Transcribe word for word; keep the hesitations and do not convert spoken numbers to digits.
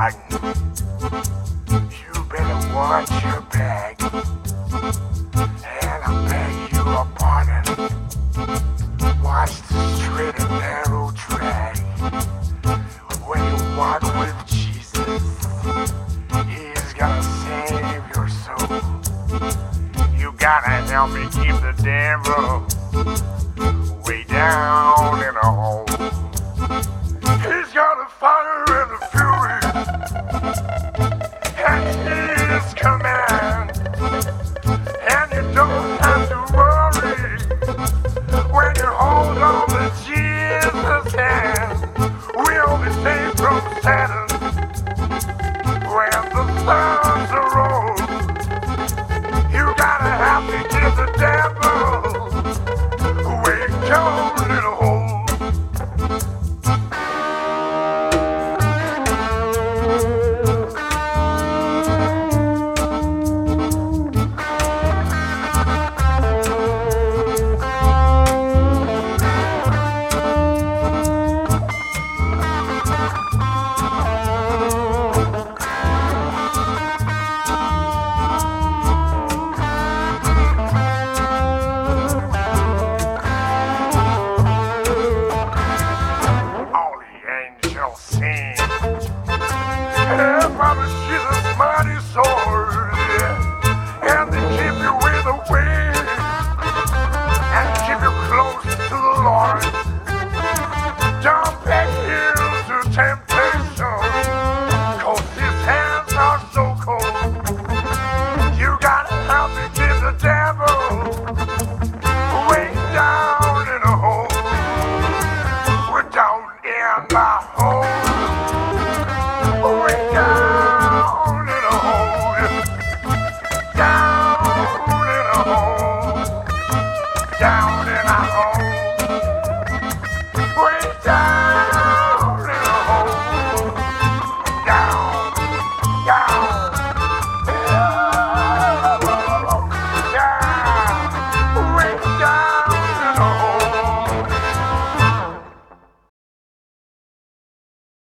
rotten. You better watch your back. And I beg you a pardon. Watch the straight and narrow track. When you walk with Jesus, He's gonna save your soul. You gotta help me keep the devil way down in a hole. He's got a fire and a fury at His command, and you don't have to worry when you hold on to Jesus' hand. We'll be saved from Satan when the stars arose. You gotta have to give the devil way down in a hole. Sing. Hey, Father Jesus.